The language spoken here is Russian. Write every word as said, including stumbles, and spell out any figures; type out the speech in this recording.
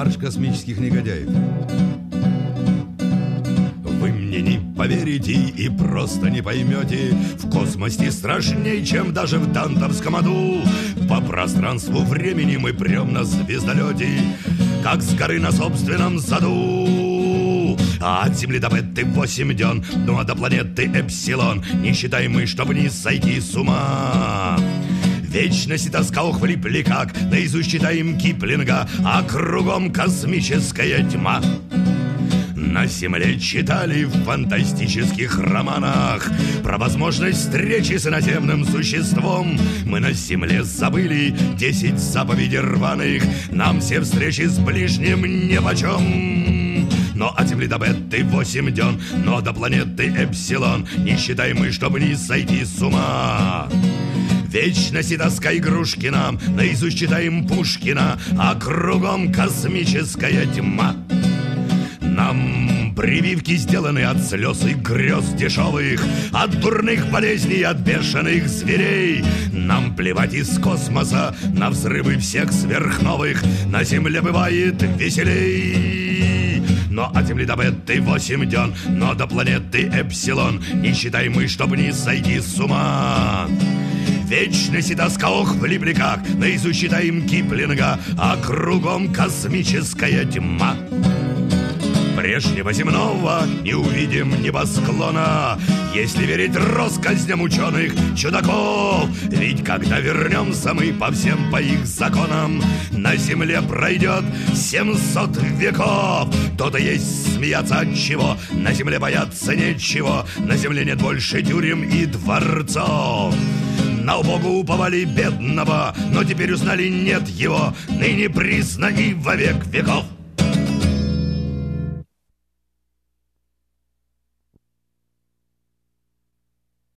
Марш космических негодяев. Вы мне не поверите и просто не поймете, в космосе страшней, чем даже в дантовском аду. По пространству времени мы прем на звездолете, как с горы на собственном саду. А от Земли до Бетты восемь дён, ну а до планеты Эпсилон не считаем мы, чтобы не сойти с ума. Вечность и тоска ухвалипли как, наизусть читаем Киплинга, а кругом космическая тьма. На Земле читали в фантастических романах про возможность встречи с иноземным существом. Мы на Земле забыли десять заповедей рваных, нам все встречи с ближним нипочем. Но от Земли до Бетты восемь дён, но до планеты Эпсилон не считаем мы, чтобы не сойти с ума. Вечность и тоска игрушки нам, наизусть читаем Пушкина, а кругом космическая тьма. Нам прививки сделаны от слез и грез дешевых, от дурных болезней, от бешеных зверей. Нам плевать из космоса на взрывы всех сверхновых, на Земле бывает веселей. Но от Земли до Бетты восемь дён, но до планеты Эпсилон не считаем мы, чтобы не сойти с ума. Вечность и тоска, ох, в липликах, наизусть читаем Киплинга, а кругом космическая тьма. Прежнего земного не увидим небосклона, если верить россказням ученых чудаков. Ведь когда вернемся мы по всем по их законам, на Земле пройдет семьсот веков. То-то есть смеяться от чего, на Земле бояться нечего, на Земле нет больше тюрем и дворцов. На убогу уповали бедного, но теперь узнали нет его, ныне присно и во век веков.